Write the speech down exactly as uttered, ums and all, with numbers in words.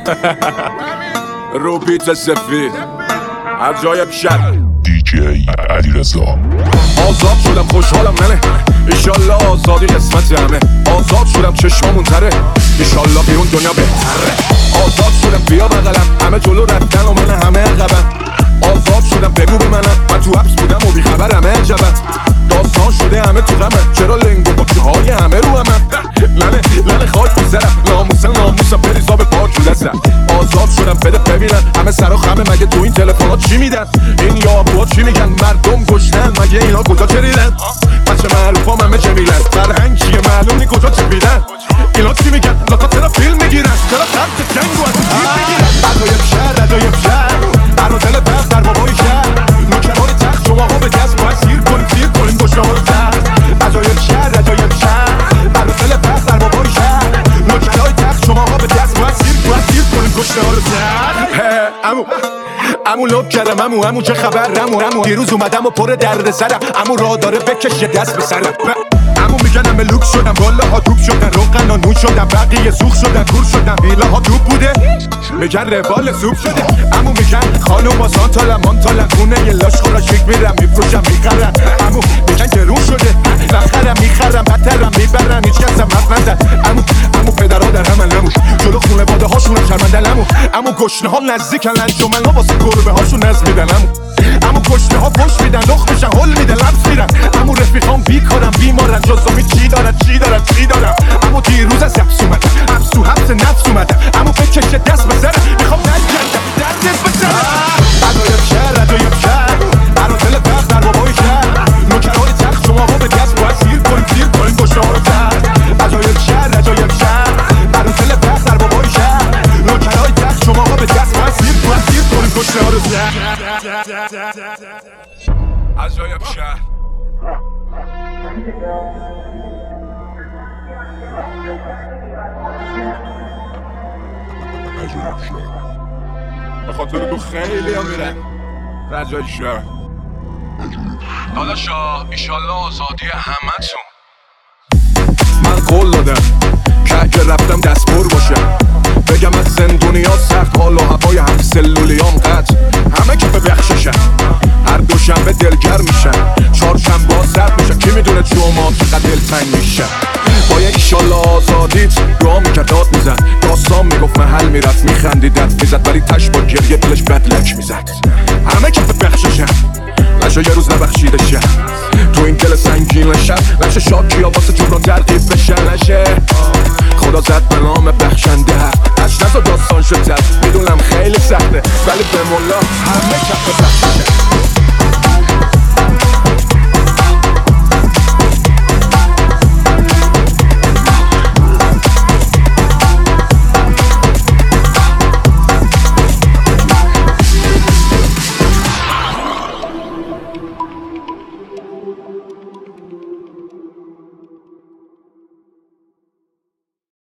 رو بیت سفید عجایب شد دی جی علیرضا. آزاد شدم خوشحالم ننه، ایشالله آزادی قسمت همه. آزاد شدم چشمامون تره، ایشالله بیرون دنیا بهتره. آزاد شدم بیا بغلم، همه جلو رفتن و من همه عقبم. آزاد شدم بگو به منم، من تو حبس بودم و بیخبرم عجبم. داستان شده همه تو غمه، چرا لنگ و بچه های همه رو همم. لنه لنه خاک میزرم، ناموسم ناموسم بریزا به پاک دستم. آزاد شدم بده ببینن همه سر و خمه، مگه تو این تلفن ها چی میدن؟ این یابوها چی میگن؟ مردم گشتن مگه اینا کجا چریدن؟ بچه معروف هم همه جمیلن، فرهنگ چیه معلوم نی کجا چپیدن؟ اینا چی میگن؟ لاکا چرا فیلم میگیرن؟ چرا خط جنگ و از این میگیرن؟ عجایب شهر عجایب شهر برا دل بخت در بابای شهر. نوکران تخت شما ها به دست باید سیر کنیم سیر کنیم گشنه ها رو تخت. عجایب شهر عجایب شهر برا دل بخت در بابای شهر. نوکران تخت شما ها به دست باید سیر باید سیر کنیم گشنه ها رو تخت. امو امو لب کردم امو امو چه خبر امو امو دیروز اومدم و پر درد سرم. امو راه داره بکش یه دست به سرم. امو میگن همه لوک شدم، بالا ها توپ شدن، روغن و نون شدن، بقیه سوخ شدن، کور شدن، ویلا ها توپ بوده میگن روال سوپ شده. امو میگن خانوم با سانتالم مانتالم، خونه یه لاش خورا شک میرم میفروشم میخرم. امو میگن گرون شده نخرم میخرم بدترم میبرم هیچ کسم حرف نزد. امو امو پدرها در همن امو جلو خونه باده هاشونم شرمندن. امو امو گشنه ها نزدیکن انجمن ها واسه گربه هاشون نز میدن. امو امو گشنه ها پشت میدن لخ میشن هل میدن لبس میرن. امو رفیقام بیکارم بیمارن جزامی چی دارن چی دارن چی دارن. امو دیروز از حبس اومدم، حبس تو حبس نفس اومدم. امو بکشه دست به سرم میخوام نجندم دردت بسرم. عجایب شهر عجایب شهر برا دل بخت در بابای شهر. نوکران تخت شما ها به دست باید سیر کنیم سیر کنیم گشنه ها رو تخت. عجایب شهر عجایب شهر برا دل بخت در بابای شهر. نوکران تخت شما ها به دست باید سیر باید سیر کنیم گشنه ها رو تخت. عجایب شهر عجایب شهر به خاطر تو خیلی هم میرن. عجایب شهر داداشا ایشالله آزادی همه تون. من قول دادم که اگه رفتم دستبر باشم، بگم از زندونیا سخت حال و هوای هم سلولیام قطع. همه که به بخششن هر دوشنبه دلگر میشن، چهارشنبه ها سرد میشن. کی میدونه جمعه چقدر دلتنگ میشن. با یه ایشالله آزادیت دعا میکرد داد میزد، داستان میگفت محل میرفت میخندی دست میزد، ولی تش با گریه دلش بدلک میزد. همه که به بخششن نشه یه روز نبخشیده شه تو این دل سنگین شب. نشه شاکی ها واسه جبران ترقیب بشن. نشه خدا زد به نام بخشنده حق، اش نزا داستان شد زد. میدونم خیلی سخته ولی به مولا همه کف بخشش.